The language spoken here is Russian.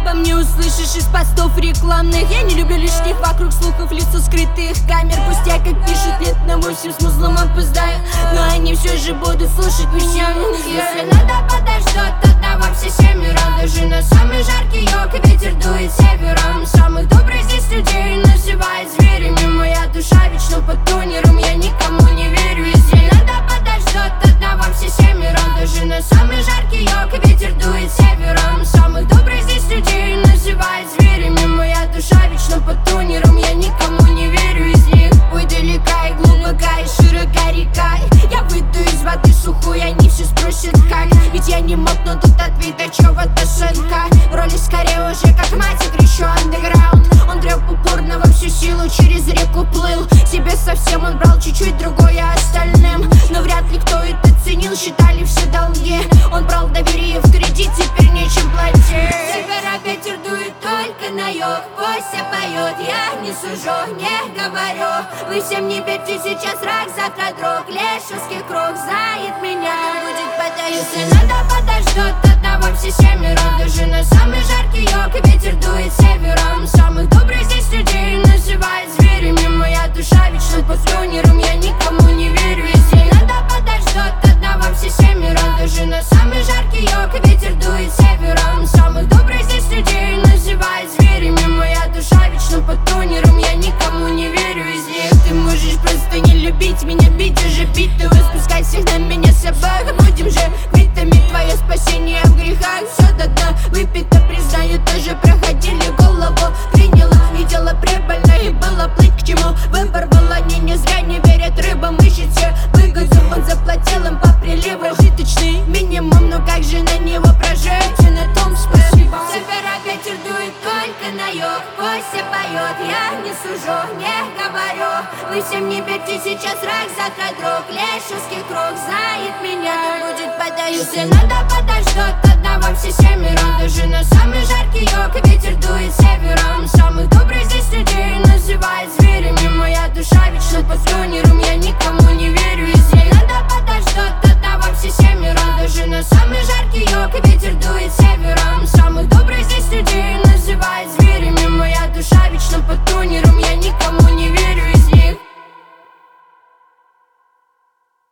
обо мне услышишь из постов рекламных. Я не люблю лишних вокруг слухов, лицо скрытых камер. Пусть я, как пишут, лет на 8 с музлом опоздаю, но они все же будут слушать меня. Если надо, подождет одного все семеро. Даже на самый жаркий йог ветер дует севером. Самых добрых здесь людей называют зверями. Моя душа вечно под тонером, я никому не верю. Если надо, подождет одного все семеро. Даже на самый жаркий йог ветер дует севером. Самых добрых здесь людей называют зверями. Моя душа вечно под тонером, я никому не верю из них. Ой, далека и глубока и широка река. Я выйду из воды сухой, они все спросят как. Ведь я не мог, но тут ответ, а чё вот ошибка. В роли скорее уже как мать, кричу андеграунд. Он греб упорно во всю силу, через реку плыл. Себе совсем он брал чуть-чуть другое остальным. Но вряд ли кто это ценил, считали все долги. Он брал доверие в кредит, теперь нечем платить. Севера ветер дует только на юг, пусть все поет, я не сужу, не говорю. Вы всем не верьте, сейчас рак, завтра друг. Лешевский круг знает меня, будет подаю. Если надо, подождет одного все семеро. Даже на самый жаркий йог ветер дует севером. Самых добрых здесь людей называют зверями. Моя душа вечно под тонером, я никому не верю. Если надо, подождет одного все семеро. Даже на самый жаркий йог ветер дует севером. Самых добрых здесь людей называют зверями. Моя душа вечно под тонером, я никому не верю из них. Ты можешь просто не любить меня, бить уже бить, но спускать всех на меня собак. Будем же квитами, твое спасение в грехах. Все до дна выпито, признаю, тоже проходили, голову приняла. Видела прибыльно и было плыть к чему. Выбор был, они не зря не верят рыбам, ищет все выгоду. Он заплатил им по приливу житочный минимум, но как же на него прожить? И на том спасибо. Севера ветер дует только на юг, пусть все поет, я не сужу, не говорю. Вы всем не верьте, сейчас рак, завтра друг. Лешевский круг знает меня, будет подаю. Если надо, подождет одного все семеро. Даже на самый жаркий йог ветер дует севером. Самых добрых здесь людей называют зверями. Моя душа вечно под тонером, я никому не верю. Если надо, подождет одного все семеро. Даже на самый жаркий йог ветер дует севером.